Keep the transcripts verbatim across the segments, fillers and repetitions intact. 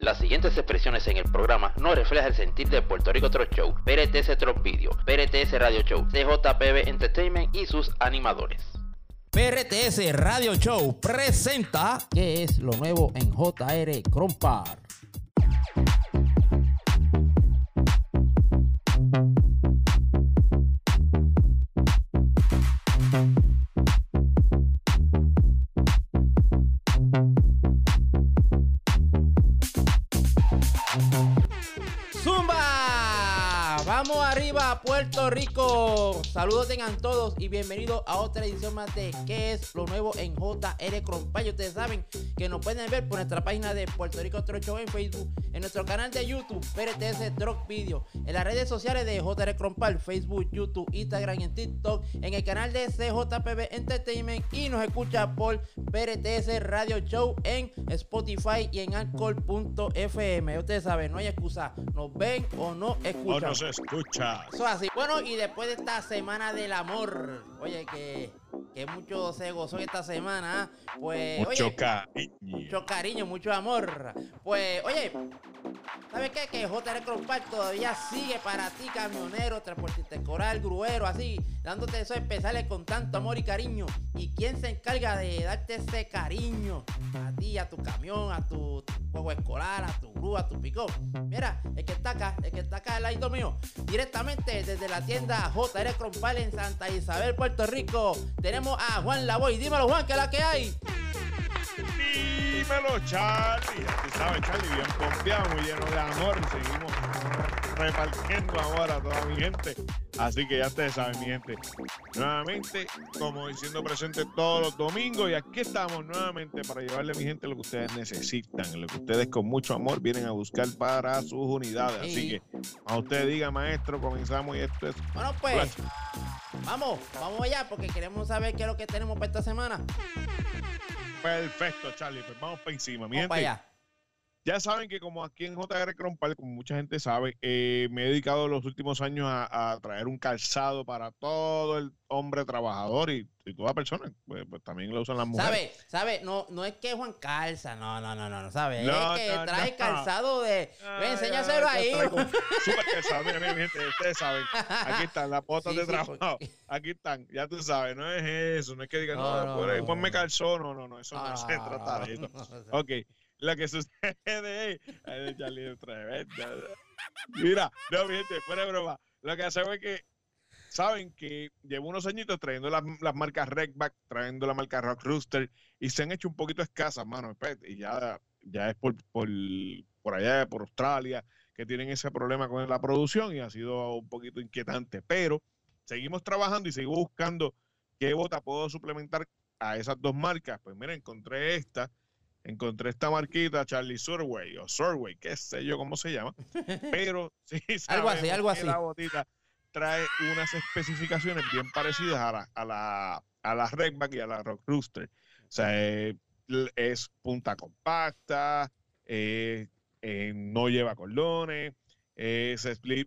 Las siguientes expresiones en el programa no reflejan el sentir de Puerto Rico Truck Show, P R T S Truck Video, P R T S Radio Show, C J P B Entertainment y sus animadores. P R T S Radio Show presenta ¿Qué es lo nuevo en J R Crompar? Vamos arriba, Puerto Rico. Saludos tengan todos y bienvenidos a otra edición más de ¿Qué es lo nuevo en J R Crompar? Ustedes saben que nos pueden ver por nuestra página de Puerto Rico Truck Show en Facebook, en nuestro canal de YouTube, P R T S Truck Video, en las redes sociales de J R Crompar, Facebook, YouTube, Instagram y en TikTok, en el canal de C J P B Entertainment y nos escucha por P R T S Radio Show en Spotify y en Anchor punto F M. Ustedes saben, no hay excusa, nos ven o no escuchan. O no se escucha. Eso así. Bueno, y después de esta semana del amor, oye, que, que mucho se gozó esta semana, pues, mucho oye, cariño. Mucho cariño, mucho amor. Pues, oye, ¿sabes qué? Que J R Crompar todavía sigue para ti, camionero, transportista escolar, gruero, así, dándote esos especiales con tanto amor y cariño. ¿Y quién se encarga de darte ese cariño? A ti, a tu camión, a tu juego escolar, a tu grúa, a tu pick-up. Mira, el que está acá, el que está acá al lado mío, directamente desde la tienda J R Crompar en Santa Isabel, Puerto Rico, tenemos a Juan Lavoy. Dímelo, Juan, ¿qué es la que hay? Dímelo, Charlie. Ya tú sabes, Charlie, bien confiado, muy lleno de amor. Y seguimos repartiendo amor a toda mi gente. Así que ya ustedes saben, mi gente. Nuevamente, como diciendo presente todos los domingos. Y aquí estamos nuevamente para llevarle a mi gente lo que ustedes necesitan. Lo que ustedes con mucho amor vienen a buscar para sus unidades. Así que a usted diga, maestro, comenzamos y esto es... Bueno, pues, Gracias. vamos, vamos allá porque queremos saber qué es lo que tenemos para esta semana. Perfecto, Charlie, pues vamos para encima. Mi vamos para allá. Ya saben que como aquí en J R Crompar, como mucha gente sabe, eh, me he dedicado los últimos años a, a traer un calzado para todo el hombre trabajador y, y toda persona, pues, pues también lo usan las mujeres. ¿Sabe? ¿Sabe? No, no es que Juan calza, no, no, no, no, ¿sabe? No, es que no, trae no. calzado de... Ay, enséñaselo ay, ahí. Súper calzado, miren, miren, mi gente, ustedes saben, aquí están las botas Sí, de sí, trabajo, porque... aquí están, ya tú sabes, no es eso, no es que digan, no, no, no, no, por ahí, no, ponme no. calzón, no, no, no, eso no, no se trata de eso. no, no, no. Ok. Lo que sucede es... Ay, Charlie, tremenda. Mira, no, mi gente, fuera de broma. Lo que hacemos es que saben que llevo unos añitos trayendo las, las marcas Redback, trayendo la marca Rock Rooster y se han hecho un poquito escasas, mano. Y ya, ya es por, por, por allá, por Australia, que tienen ese problema con la producción y ha sido un poquito inquietante. Pero seguimos trabajando y sigo buscando qué bota puedo suplementar a esas dos marcas. Pues mira, encontré esta. Encontré esta marquita, Charlie Surway o Surway, qué sé yo cómo se llama, pero sí algo así, algo así. La botita trae unas especificaciones bien parecidas a la, a la, a la Redback y a la Rock Rooster. O sea, eh, es punta compacta, eh, eh, no lleva cordones, es slip,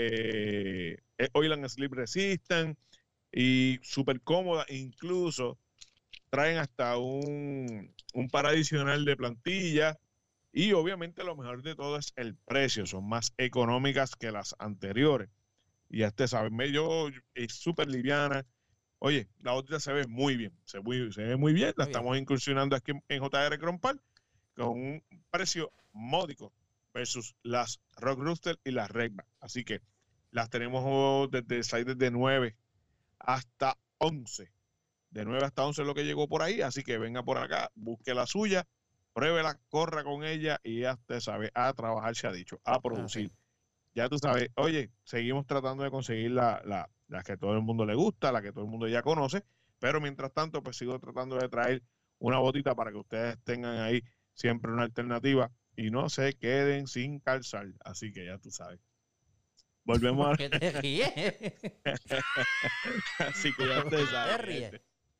eh, es oil and slip resistant y súper cómoda, incluso traen hasta un, un par adicional de plantilla y obviamente lo mejor de todo es el precio, son más económicas que las anteriores. Y ya ustedes saben, yo, es súper liviana. Oye, la otra se ve muy bien, se, muy, se ve muy bien, la muy estamos bien. incursionando aquí en, en J R Crompar con un precio módico versus las Rock Rooster y las Redback. Así que las tenemos desde size de nueve hasta once. De nueve hasta once es lo que llegó por ahí, así que venga por acá, busque la suya, pruébela, corra con ella y ya usted sabe, a trabajar se ha dicho, a producir. Okay. Ya tú sabes, oye, seguimos tratando de conseguir la, la, la que todo el mundo le gusta, la que todo el mundo ya conoce, pero mientras tanto, pues sigo tratando de traer una botita para que ustedes tengan ahí siempre una alternativa y no se queden sin calzar. Así que ya tú sabes. Volvemos a... ¿Qué te ríes? Así que ya ustedes saben. ¿Te ríes?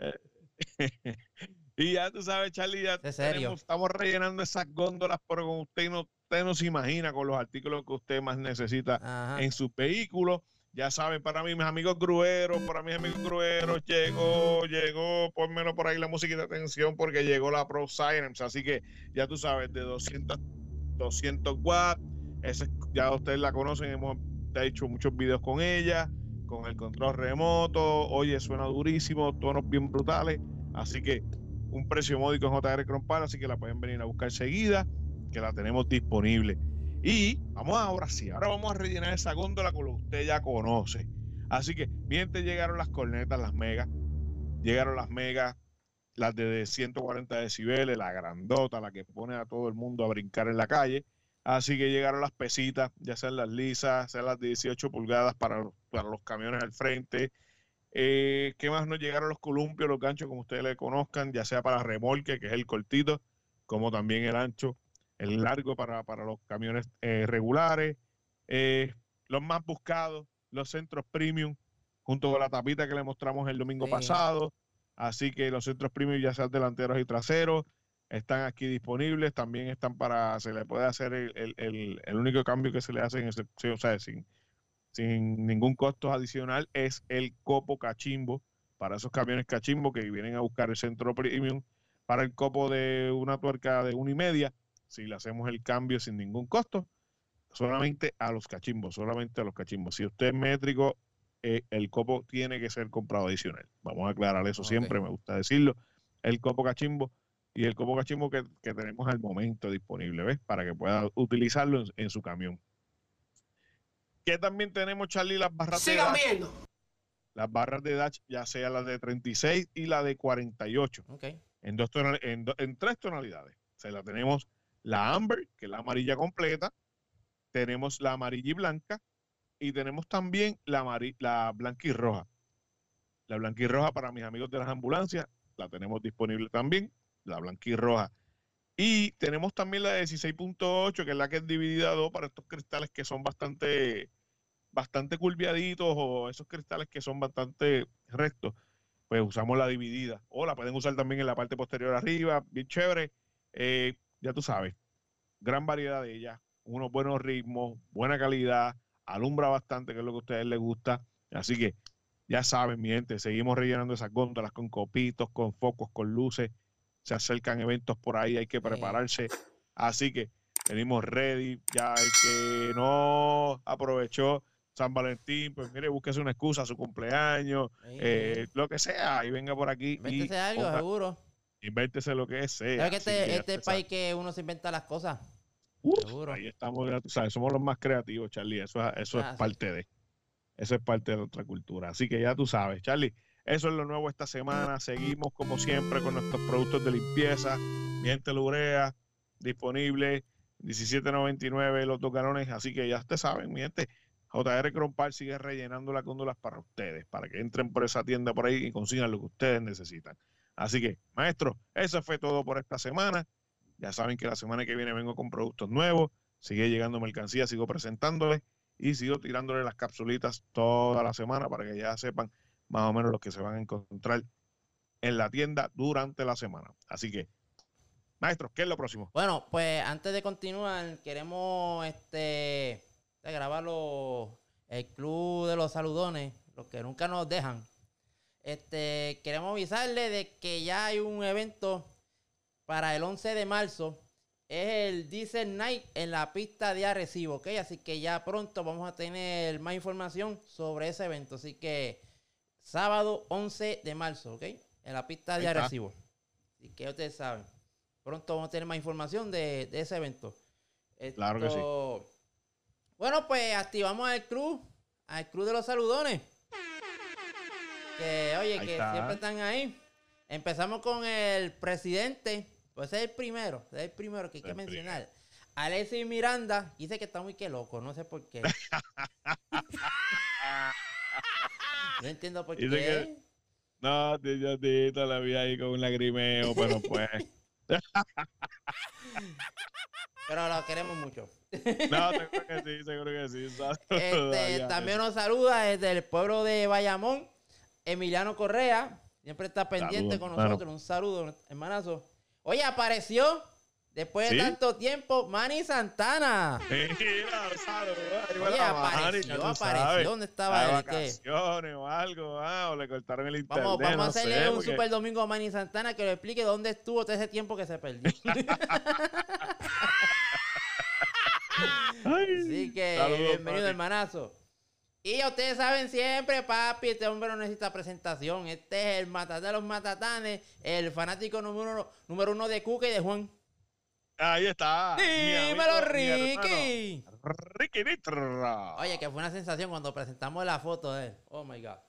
Y ya tú sabes, Charlie, ya tenemos, estamos rellenando esas góndolas, pero con usted no, usted no se imagina con los artículos que usted más necesita Ajá. en su vehículo. Ya saben, para mí, mis amigos grueros, para mis amigos grueros, llegó, llegó, pónmelo por ahí la música de atención porque llegó la Pro Science. Así que ya tú sabes, de doscientos doscientos watts. Ese, ya ustedes la conocen, hemos hecho muchos videos con ella, con el control remoto. Oye, suena durísimo, tonos bien brutales. Así que un precio módico en J R Chrome Power, así que la pueden venir a buscar seguida, que la tenemos disponible. Y vamos ahora sí, ahora vamos a rellenar esa góndola con lo que usted ya conoce. Así que, mientras llegaron las cornetas, las megas, llegaron las megas, las de ciento cuarenta decibeles, la grandota, la que pone a todo el mundo a brincar en la calle. Así que llegaron las pesitas, ya sean las lisas, sean las de dieciocho pulgadas para, para los camiones al frente. Eh, ¿Qué más nos llegaron? Los columpios, los ganchos, como ustedes le conozcan, ya sea para remolque, que es el cortito, como también el ancho, el largo para, para los camiones eh, regulares. Eh, los más buscados, los centros premium, junto con la tapita que le mostramos el domingo sí. pasado. Así que los centros premium, ya sean delanteros y traseros, están aquí disponibles. También están para, se le puede hacer el, el, el, el único cambio que se le hace en ese, o sea, sin, sin ningún costo adicional, es el copo cachimbo para esos camiones cachimbo que vienen a buscar el centro premium. Para el copo de una tuerca de una y media, si le hacemos el cambio sin ningún costo, solamente a los cachimbos, solamente a los cachimbos. Si usted es métrico, eh, el copo tiene que ser comprado adicional. Vamos a aclarar eso okay. siempre, me gusta decirlo. El copo cachimbo y el copo cachimbo que, que tenemos al momento disponible, ¿ves? Para que pueda utilizarlo en, en su camión. Que también tenemos, Charlie, las barras Sigan de Dutch. viendo. Las barras de Dutch, ya sea la de treinta y seis y la de cuarenta y ocho. Okay. En, dos tonal, en, do, en tres tonalidades. O sea, la tenemos la Amber, que es la amarilla completa. Tenemos la amarilla y blanca. Y tenemos también la, la blanca y roja. La blanca y roja para mis amigos de las ambulancias, la tenemos disponible también. La blanca y roja. Y tenemos también la de dieciséis punto ocho, que es la que es dividida a dos para estos cristales que son bastante, bastante curviaditos, o esos cristales que son bastante rectos. Pues usamos la dividida. O la pueden usar también en la parte posterior arriba, bien chévere. Eh, ya tú sabes, gran variedad de ellas, unos buenos ritmos, buena calidad, alumbra bastante, que es lo que a ustedes les gusta. Así que ya saben, mi gente, seguimos rellenando esas góndolas con copitos, con focos, con luces. Se acercan eventos por ahí, hay que prepararse. Así que venimos ready. Ya el que no aprovechó San Valentín, pues mire, búsquese una excusa, su cumpleaños, eh, lo que sea, y venga por aquí. Invéntese y algo, ponga, seguro. Invéntese lo que sea. ¿Sabes que este, este es el país que uno se inventa las cosas? Uh, seguro. Ahí estamos, tú sabes, somos los más creativos, Charlie. Eso, eso ah, es parte sí. de. Eso es parte de nuestra cultura. Así que ya tú sabes, Charlie. Eso es lo nuevo esta semana. Seguimos como siempre con nuestros productos de limpieza. Mi gente Lurea, disponible. diecisiete noventa y nueve los dos galones. Así que ya ustedes saben, mi gente. J R Chrome Power sigue rellenando las góndolas para ustedes, para que entren por esa tienda por ahí y consigan lo que ustedes necesitan. Así que, maestro, eso fue todo por esta semana. Ya saben que la semana que viene vengo con productos nuevos. Sigue llegando mercancía, sigo presentándoles y sigo tirándole las capsulitas toda la semana para que ya sepan más o menos lo que se van a encontrar en la tienda durante la semana. Así que, maestro, ¿qué es lo próximo? Bueno, pues antes de continuar, queremos este grabar los, el club de los saludones, los que nunca nos dejan. Este, queremos avisarle de que ya hay un evento para el once de marzo. Es el Diesel Night en la pista de Arecibo, ¿ok? Así que ya pronto vamos a tener más información sobre ese evento. Así que sábado once de marzo, ¿ok? En la pista de Arecibo. Así que ustedes saben. Pronto vamos a tener más información de, de ese evento. Esto, claro que sí. Bueno, pues activamos al club, al club de los saludones. Que, oye, ahí que está. Siempre están ahí. Empezamos con el presidente. Pues es el primero, es el primero que hay que mencionar. Alexis Miranda dice que está muy que loco, no sé por qué. No entiendo por dice qué. Que, no, yo te la vi ahí con un lagrimeo, pero pues. Pero lo queremos mucho. No, seguro que sí, seguro que sí. Este, también nos saluda desde el pueblo de Bayamón, Emiliano Correa. Siempre está pendiente Saludos, con nosotros. Hermano. Un saludo, hermanazo. Oye, apareció después ¿Sí? de tanto tiempo Manny Santana. Sí, saludos. Oye, apareció, apareció. ¿Dónde estaba él? Vacaciones o algo, ah, o le cortaron el internet. Vamos, vamos no a hacerle sé, un porque... super domingo a Manny Santana que le explique dónde estuvo todo ese tiempo que se perdió. Ay, Así que saludos, bienvenido, papi. hermanazo. Y ya ustedes saben siempre, papi, este hombre no necesita presentación. Este es el matatán de los matatanes, el fanático número uno, número uno de Cuca y de Juan. Ahí está. ¡Dímelo, mi amigo, mi Ricky! hermano, Ricky Nitro. Oye, que fue una sensación cuando presentamos la foto de él. Oh, my God.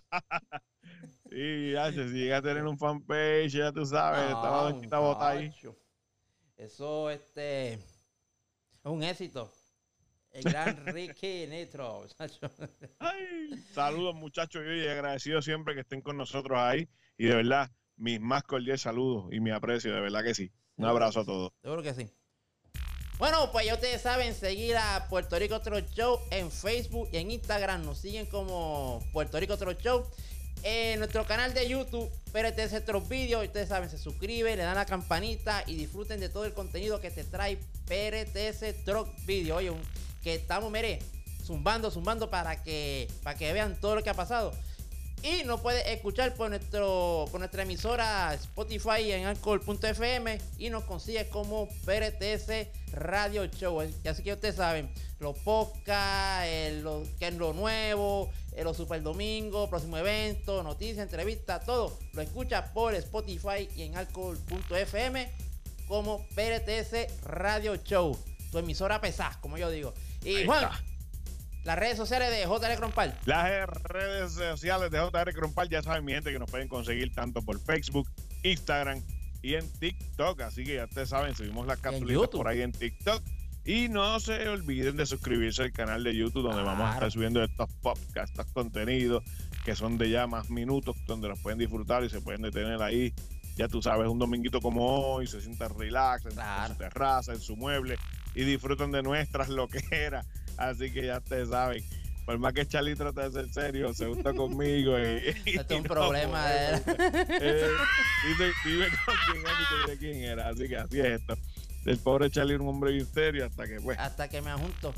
Sí, ya, si llega a tener un fanpage, ya tú sabes, No, estaba doñita bota ahí. muchacho. Eso, este, es un éxito. El gran Ricky Nitro, muchacho. Ay, saludos muchachos y agradecido siempre que estén con nosotros ahí. Y de verdad, mis más cordiales saludos y mi aprecio, de verdad que sí. Un abrazo a todos. Seguro que sí. Bueno, pues ya ustedes saben seguir a Puerto Rico Troll Show en Facebook y en Instagram. Nos siguen como Puerto Rico Troll Show. En nuestro canal de YouTube, P R T S Troll Video. Ustedes saben, se suscriben, le dan la campanita y disfruten de todo el contenido que te trae P R T S Troll Video. Oye, un, que estamos, mire, zumbando, zumbando para que, para que vean todo lo que ha pasado. Y nos puede escuchar por, nuestro, por nuestra emisora Spotify en Anchor punto F M y nos consigue como P R T S Radio Show. Y así que ustedes saben, los podcasts, eh, lo, que es lo nuevo, eh, los super domingos, próximo evento, noticias, entrevistas, todo lo escucha por Spotify y en Anchor punto F M como P R T S Radio Show. Tu emisora pesada, como yo digo. Y Ahí Juan, está. las redes sociales de J L Crompal. Las redes sociales de J R Crompal, ya saben, mi gente, que nos pueden conseguir tanto por Facebook, Instagram y en TikTok. Así que ya ustedes saben, subimos las capsulitas por ahí en TikTok. Y no se olviden de suscribirse al canal de YouTube, donde Claro. vamos a estar subiendo estos podcasts, estos contenidos que son de ya más minutos, donde los pueden disfrutar y se pueden detener ahí. Ya tú sabes, un dominguito como hoy, se sientan relax en, Claro. en su terraza, en su mueble y disfrutan de nuestras loqueras. Así que ya ustedes saben, por más que Charlie trate de ser serio, se gusta conmigo. Y, y Esto es un no problema de podemos. Eh, dice, dime con quién es y te diré quién era. Así que así es esto. El pobre Charlie era un hombre bien serio hasta que, pues. Hasta que me ajunto.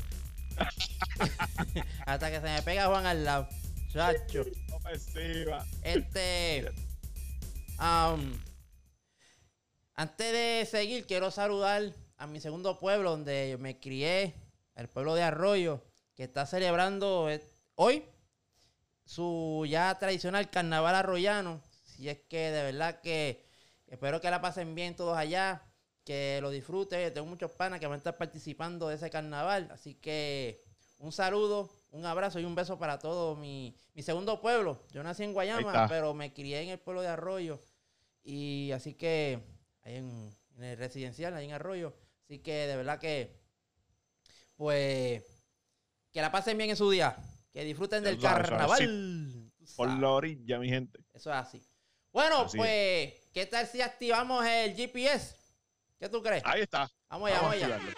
Hasta que se me pega Juan al lado. Chacho. Ofensiva. Este. um, antes de seguir, quiero saludar a mi segundo pueblo donde me crié, el pueblo de Arroyo, que está celebrando eh, hoy su ya tradicional carnaval arroyano. Si es que de verdad que espero que la pasen bien todos allá, que lo disfruten. Tengo muchos panas que van a estar participando de ese carnaval, así que un saludo, un abrazo y un beso para todo mi, mi segundo pueblo. Yo nací en Guayama, pero me crié en el pueblo de Arroyo, y así que ahí en, en el residencial, ahí en Arroyo. Así que de verdad que pues que la pasen bien en su día, que disfruten del Eso, eso, carnaval. sí. Por la orilla, mi gente. Eso es así. Bueno, Así pues, ¿qué tal si activamos el G P S? ¿Qué tú crees? Ahí está. Vamos allá, vamos allá. activarlo.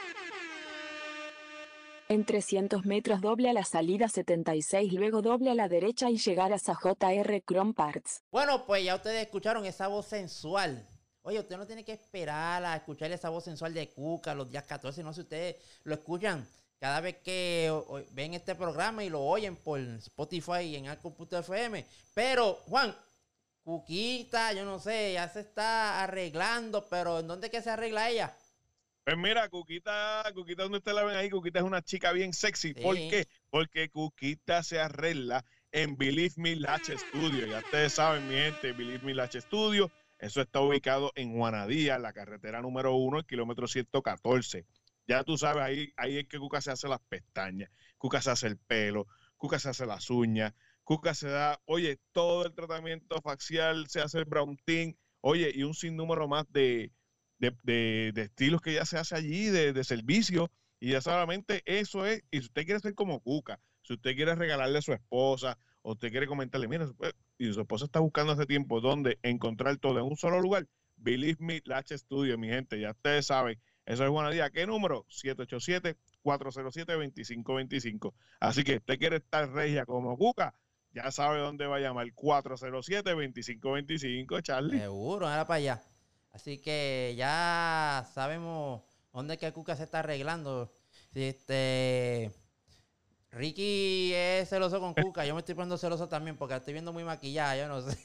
En trescientos metros doble a la salida setenta y seis, luego doble a la derecha y llegarás a J R Chrome Parts. Bueno, pues ya ustedes escucharon esa voz sensual. Oye, usted no tiene que esperar a escuchar esa voz sensual de Cuca los días catorce, no sé, ustedes lo escuchan cada vez que o, o, ven este programa y lo oyen por Spotify y en Anchor punto F M. Pero, Juan, Cuquita, yo no sé, ya se está arreglando, pero ¿en dónde es que se arregla ella? Pues mira, Cuquita, Cuquita, donde ustedes la ven ahí, Cuquita es una chica bien sexy. Sí. ¿Por qué? Porque Cuquita se arregla en Believe Me Lash Studio. Ya ustedes saben, mi gente, Believe Me Lash Studio. Eso está ubicado en Juanadía, la carretera número uno, el kilómetro ciento catorce. Ya tú sabes, ahí, ahí es que Cuca se hace las pestañas, Cuca se hace el pelo, Cuca se hace las uñas, Cuca se da, oye, todo el tratamiento facial, se hace el brown tint, oye, y un sinnúmero más de, de, de, de estilos que ya se hace allí, de, de servicio, y ya solamente eso es, y si usted quiere ser como Cuca, si usted quiere regalarle a su esposa, o usted quiere comentarle, mira, y su esposa está buscando hace tiempo dónde encontrar todo en un solo lugar, Believe Me Lash Studio, mi gente, ya ustedes saben, eso es Juanadía. ¿Qué número? siete ocho siete, cuatro cero siete, dos cinco dos cinco. Así que usted quiere estar regia como Cuca, ya sabe dónde va a llamar, cuatro cero siete, dos cinco dos cinco, Charlie. Seguro, era para allá. Así que ya sabemos dónde es que Cuca se está arreglando. Este... Ricky es celoso con Cuca. Yo me estoy poniendo celoso también porque la estoy viendo muy maquillada, yo no sé.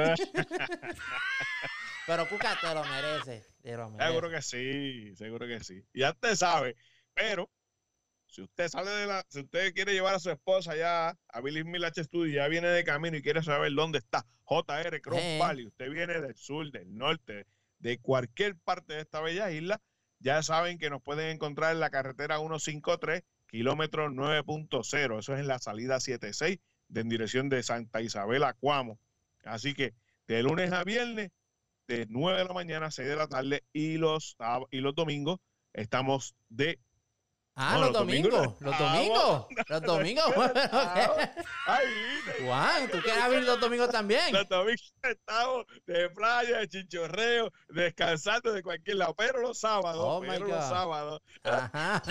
Pero Cuca te lo merece, te lo merece. Seguro que sí, seguro que sí. Ya usted sabe. Pero Si usted sale de la, si usted quiere llevar a su esposa ya a Billy Milache Studio, ya viene de camino y quiere saber dónde está J R Cross Eh. Valley, usted viene del sur, del norte, de cualquier parte de esta bella isla, ya saben que nos pueden encontrar en la carretera ciento cincuenta y tres, kilómetro nueve punto cero. Eso es en la salida setenta y seis, de en dirección de Santa Isabel a Cuamo. Así que de lunes a viernes, de nueve de la mañana a seis de la tarde, y los, y los domingos estamos de... Ah, No, los los domingos domingos, no los estamos. domingos, los domingos. Ay, viste. Juan, ¿tú quieres abrir los domingos también? Los domingos estamos de playa, de chinchorreo, descansando de cualquier lado, pero los sábados, Oh, my pero God. los sábados, Ajá.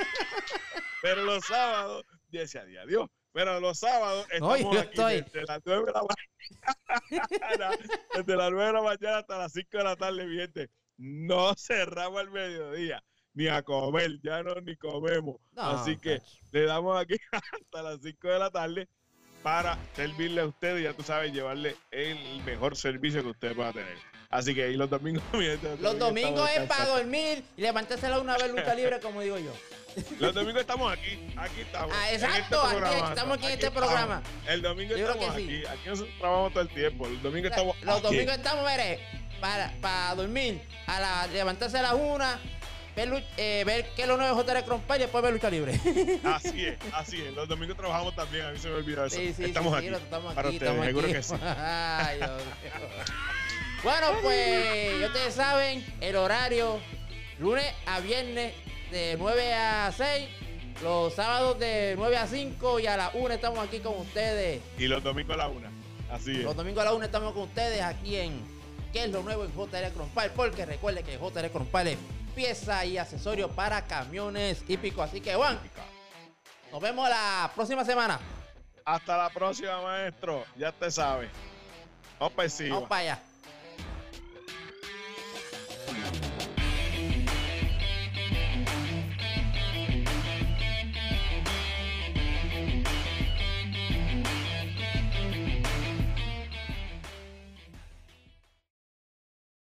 pero los sábados, decía día Dios, pero los sábados No, estamos yo aquí estoy- desde las nueve de la mañana, desde las nueve de la mañana hasta las cinco de la tarde, mi gente. No cerramos al mediodía, ni a comer, ya no ni comemos. No, Así que muchacho. le damos aquí hasta las cinco de la tarde para servirle a ustedes, ya tú sabes, llevarle el mejor servicio que usted pueda tener. Así que y los domingos, mi gente, Los domingos estamos es para descansando. dormir y levantársela una vez lucha libre, como digo yo. Los domingos estamos aquí, aquí estamos. Ah, en este exacto, aquí programa, estamos aquí en este estamos. programa. El domingo Yo creo estamos que sí. aquí, aquí nosotros trabajamos todo el tiempo. El domingo estamos Los aquí. domingos estamos, mire, para, para dormir, a la, levantarse a las una, ver, lu- eh, ver qué es lo nuevo de J R Crompay y después ver lucha libre. Así es, así es. Los domingos trabajamos también, a mí se me olvidó eso. Sí, sí, estamos sí, sí, aquí. estamos para aquí, ustedes, estamos seguro aquí. que sí. Ay, Dios mío. Bueno, pues, ya ustedes saben, el horario, lunes a viernes, de nueve a seis, los sábados de nueve a cinco y a la una estamos aquí con ustedes. Y los domingos a la una. Así es. Los domingos a la una estamos con ustedes aquí en ¿Qué es lo nuevo en J R Crompay? Porque recuerde que J R Crompay es pieza y accesorio para camiones hípicos. Así que, Juan, nos vemos la próxima semana. Hasta la próxima, maestro. Ya te sabes. Vamos para encima. Vamos para allá.